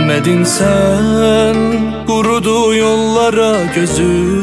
Gelmedin sen, kurudu yollara gözüm.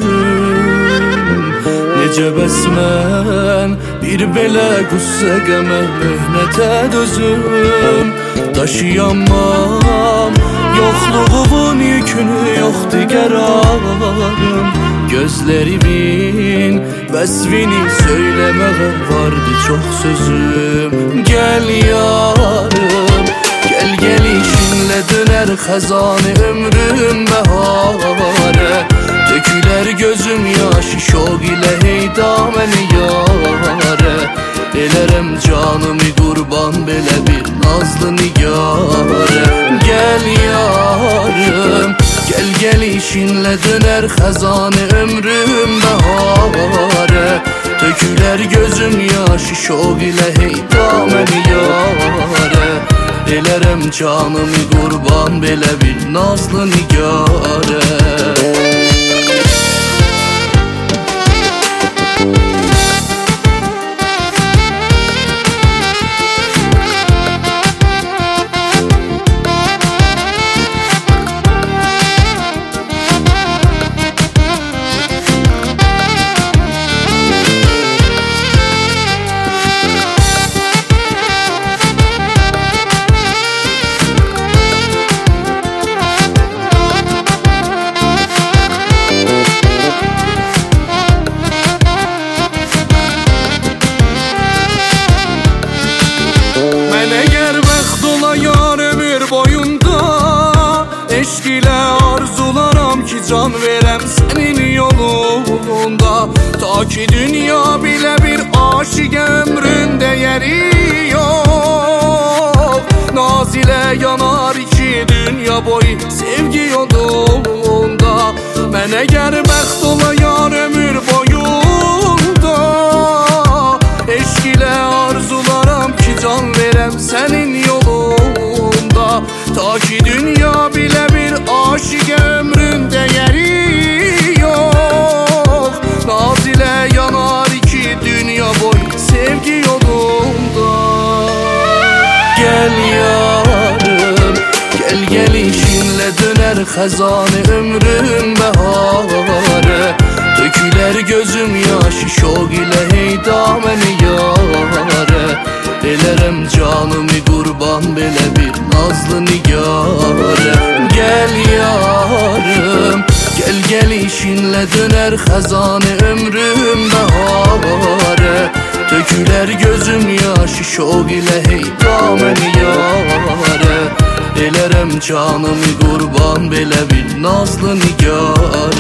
Nece besmen bir belə qüssə qəmə möhnətə dözüm. Daşıyamam yoxluğumun yükünü, yoxdur qərarım. Gözlerimin vəsvini söyləməyə vardı çox sözüm. Gəl yarım, gəl gəlişinlə dönər xəzanı ömrüm bəharə. Dökülər gözüm yaşı şoq ilə heydaməni yarə. Elərəm canımı qurban belə bir nazlı nigarə. Gəl yarım, gəl gəlişinlə dönər xəzanı ömrüm bəharə. Dökülər gözüm yaşı şoq ilə heydaməni yarə. Elərəm canımı qurban belə bir nazlı nigarə. Eşq ilə arzularam ki can verəm sənin yolunda. Ta ki dünya bilə bir aşiq ömründə yeri yox. Naz ilə yanar iki dünya boyu sevgi yolunda. Mən əgər bəxt ola yar ömür boyunda, eşq ilə arzularam ki can verəm sənin yolunda. Ta ki dünya bilə bir aşiq ömründə yeri yox. Naz ilə yanar iki dünya boy sevgi yolunda. Gəl yarım, gəl gəlişinlə dönər xəzanı ömrüm bəharə. Dökülər gözüm yaşı şoq ilə heydaməni yarə. Elərəm canımı qurban belə bir nazlı nigarə. Gəl yarım, gəl gəlişinlə dönər xəzanı ömrüm bəharə. Dökülər gözüm yaşı şoq ilə heydaməni yarə. Elərəm canımı qurban belə bir nazlı nigarə.